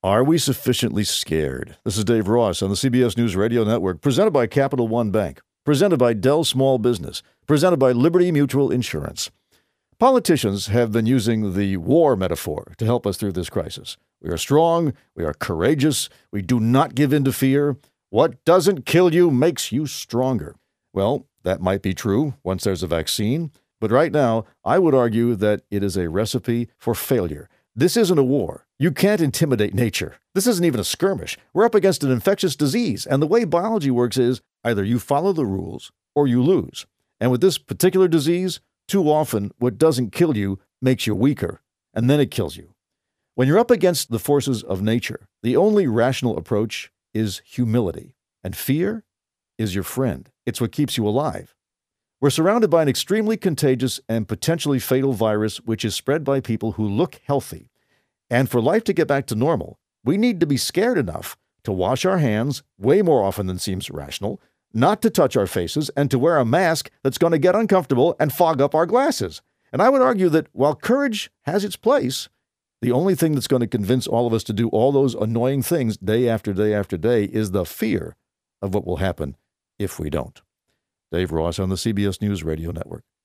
Are we sufficiently scared? This is Dave Ross on the CBS News Radio Network, presented by Capital One Bank, presented by Dell Small Business, presented by Liberty Mutual Insurance. Politicians have been using the war metaphor to help us through this crisis. We are strong, we are courageous, we do not give in to fear. What doesn't kill you makes you stronger. Well, that might be true once there's a vaccine, but right now, I would argue that it is a recipe for failure. This isn't a war. You can't intimidate nature. This isn't even a skirmish. We're up against an infectious disease, and the way biology works is either you follow the rules or you lose. And with this particular disease, too often what doesn't kill you makes you weaker, and then it kills you. When you're up against the forces of nature, the only rational approach is humility, and fear is your friend. It's what keeps you alive. We're surrounded by an extremely contagious and potentially fatal virus, which is spread by people who look healthy. And for life to get back to normal, we need to be scared enough to wash our hands way more often than seems rational, not to touch our faces, and to wear a mask that's going to get uncomfortable and fog up our glasses. And I would argue that while courage has its place, the only thing that's going to convince all of us to do all those annoying things day after day after day is the fear of what will happen if we don't. Dave Ross on the CBS News Radio Network.